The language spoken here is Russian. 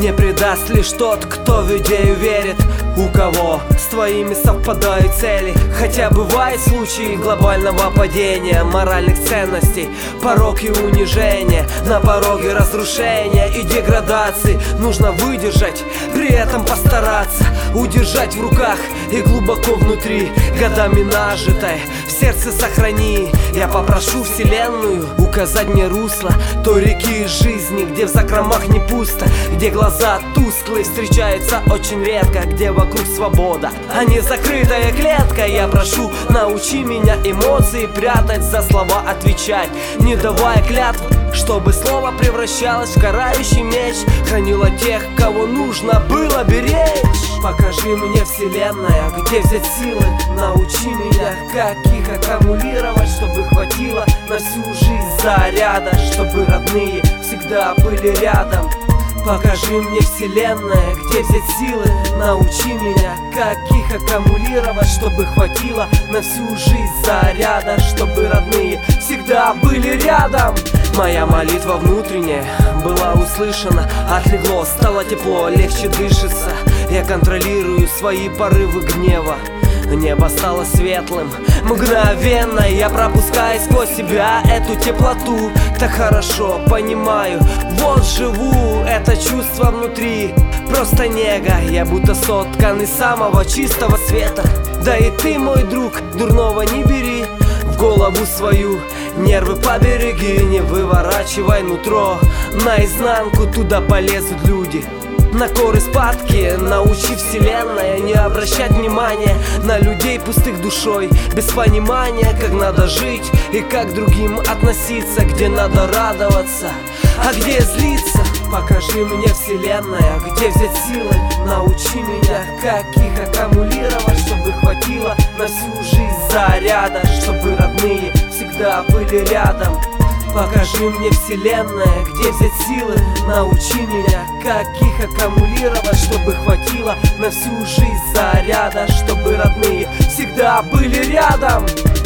Не предаст лишь тот, кто в идею верит, у кого с твоими совпадают цели. Хотя бывают случаи глобального падения моральных ценностей, порок и унижение, на пороге разрушения и деградации. Нужно выдержать, при этом постараться удержать в руках и глубоко внутри, годами нажитое в сердце сохрани. Я попрошу вселенную указать мне русло той реки жизни, где в закромах не пусто, где глаза тусклые встречаются очень редко, где вокруг свобода, а не закрытая клетка. Я прошу, научи меня эмоции прятать, за слова отвечать, не давая клятв, чтобы слово превращалось в карающий меч, хранило тех, кого нужно было беречь. Покажи мне, вселенная, где взять силы, научи меня, как их аккумулировать, чтобы хватило на всю жизнь заряда, чтобы родные всегда были рядом. Покажи мне, вселенная, где взять силы, научи меня, как их аккумулировать, чтобы хватило на всю жизнь заряда, чтобы родные всегда были рядом. Моя молитва внутренняя была услышана, отлегло, стало тепло, легче дышится. Я контролирую свои порывы гнева, небо стало светлым мгновенно. Я пропускаю сквозь себя эту теплоту, так хорошо понимаю, вот живу, это чувство внутри, просто нега. Я будто соткан из самого чистого света. Да и ты, мой друг, дурного не бери в голову свою, нервы побереги, не выворачивай нутро наизнанку, туда полезут люди на горы спадки. Научи, вселенная, не обращать внимания на людей пустых душой, без понимания, как надо жить и как к другим относиться, где надо радоваться, а где злиться. Покажи мне, вселенная, где взять силы, научи меня, как их аккумулировать, чтобы хватило на всю жизнь заряда, чтобы родные всегда были рядом. Покажи мне, вселенная, где взять силы, научи меня, как их аккумулировать, чтобы хватило на всю жизнь заряда, чтобы родные всегда были рядом.